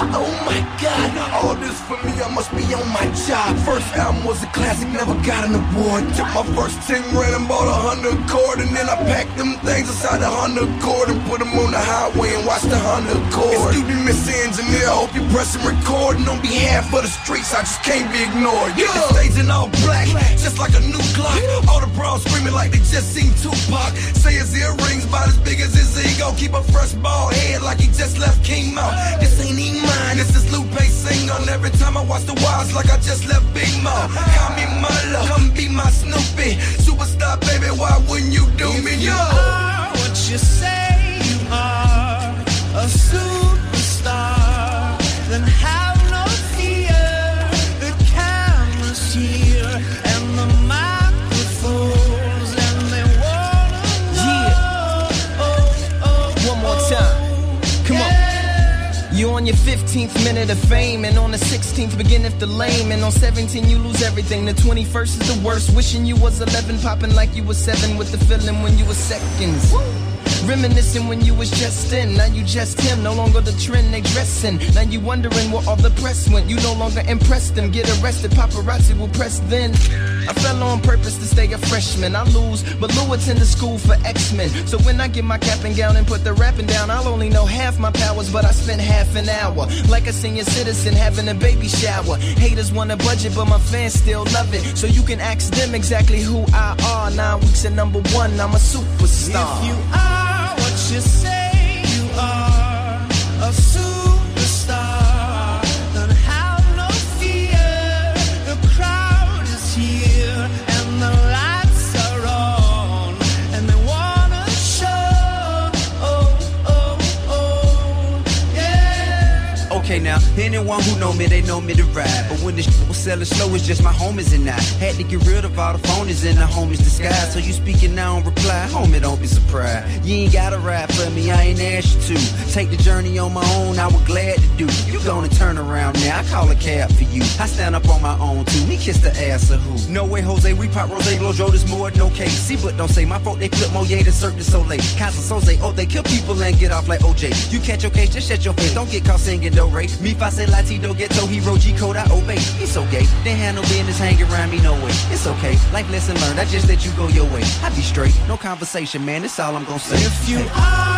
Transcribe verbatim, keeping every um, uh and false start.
oh my God. All this for me, I must be on my job. First album was a classic, never got an award. Took my first ten grand and bought a Honda Accord, and then I packed them things inside the Honda Accord and put them on the highway and watched the Honda Accord. Excuse me, Mister Engineer, I hope you pressing record. And on behalf of the streets, I just can't be ignored. Yeah, the stage in all black, just like a new clock. All the bros screaming like they just seen Tupac. Say his earrings about as big as his ego. Keep a fresh bald head like he just left King Mo. This ain't even mine, this is Lupe Single. Every time I watch the Wilds like I just left Big Mo. Call me Milo, come be my Snoopy. Superstar, baby, why wouldn't you do me? If you Yo. are what you say you are, a superstar, then have no fear. The camera's here and the microphones, and they wanna know. Yeah. Oh, oh, One more oh, time. Come on. yeah. You on your fifteenth minute of fame, and on the sixteenth beginneth the lame, and on seventeen you lose everything. The twenty-first is the worst. Wishing you was eleven, popping like you was seven, with the feeling when you was seconds. Reminiscing when you was just in, now you just him, no longer the trend they dressing. Now you wondering where all the press went, you no longer impress them. Get arrested, paparazzi will press then. I fell on purpose to stay a freshman. I lose, but Lou attended school for X-Men. So when I get my cap and gown and put the rapping down, I'll only know half my powers, but I spent half an hour like a senior citizen having a baby shower. Haters want a budget, but my fans still love it. So you can ask them exactly who I are. Nine weeks at number one, I'm a superstar. If you are what you say you are, a superstar, then have no fear. The crowd is here and the lights are on, and they wanna show. Oh, oh, oh, yeah. Okay now, anyone who know me, they know me to ride. But when the shit was selling slow, it's just my homies and I had to get rid of all the phonies in the homies disguise. So you speaking now and reply, homie, don't be surprised. You ain't gotta ride for me, I ain't asked you to. Take the journey on my own, I was glad to do. You gonna turn around now, I call a cab for you. I stand up on my own too, me kiss the ass of who? No way, Jose, we pop rose, blow Joe, this more than okay. See, but don't say my fault, they flip Moye to Cirque du Soleil. Casa Soze, oh, they kill people and get off like O J. You catch your case, just shut your face, don't get caught singing do re. Me fa say latido, ghetto hero, G code, I obey. He's so gay, they had no business hanging around me, no way. It's okay, life lesson learned, I just let you go your way. I be straight, no conversation, man, that's all I'm gonna say. If you are